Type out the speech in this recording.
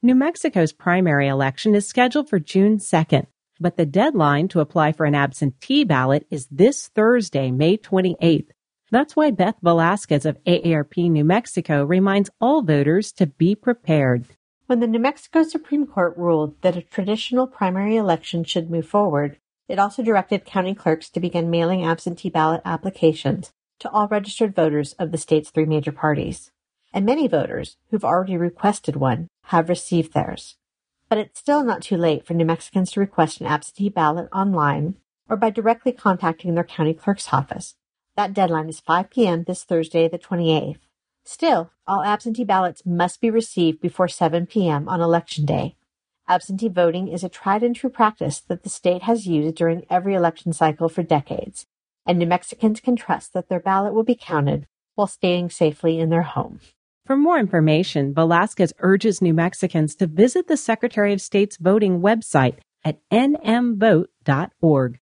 New Mexico's primary election is scheduled for June 2nd, but the deadline to apply for an absentee ballot is this Thursday, May 28th. That's why Beth Velasquez of AARP New Mexico reminds all voters to be prepared. When the New Mexico Supreme Court ruled that a traditional primary election should move forward, it also directed county clerks to begin mailing absentee ballot applications to all registered voters of the state's three major parties. And many voters who've already requested one have received theirs. But it's still not too late for New Mexicans to request an absentee ballot online or by directly contacting their county clerk's office. That deadline is 5 p.m. this Thursday, the 28th. Still, all absentee ballots must be received before 7 p.m. on Election Day. Absentee voting is a tried-and-true practice that the state has used during every election cycle for decades, and New Mexicans can trust that their ballot will be counted while staying safely in their home. For more information, Velasquez urges New Mexicans to visit the Secretary of State's voting website at nmvote.org.